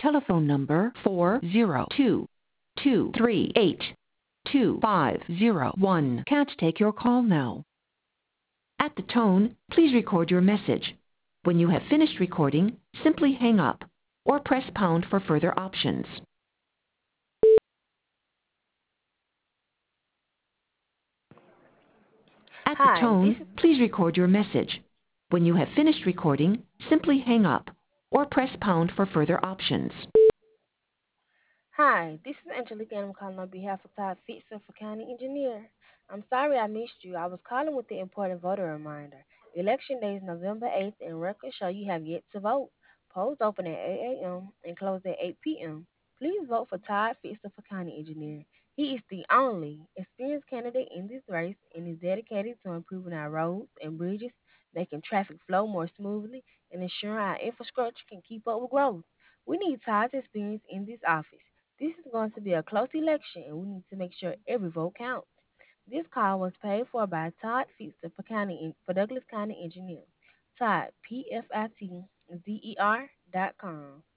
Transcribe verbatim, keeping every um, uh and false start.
telephone number four zero two, two three eight, two five zero one. Can't take your call now. At the tone, please record your message. When you have finished recording, simply hang up or press pound for further options. At the Hi, this tone, is please record your message. When you have finished recording, simply hang up or press pound for further options. Hi, this is Angelica, and I'm calling on behalf of Todd Fitzer for County Engineer. I'm sorry I missed you. I was calling with the important voter reminder. Election day is November eighth, and records show you have yet to vote. Polls open at eight a m and close at eight p m Please vote for Todd Fitzer for County Engineer. He is the only experienced candidate in this race and is dedicated to improving our roads and bridges, making traffic flow more smoothly, and ensuring our infrastructure can keep up with growth. We need Todd's experience in this office. This is going to be a close election, and we need to make sure every vote counts. This call was paid for by Todd Feaster for, County, for Douglas County Engineer. Todd, P F I T Z E R dot com.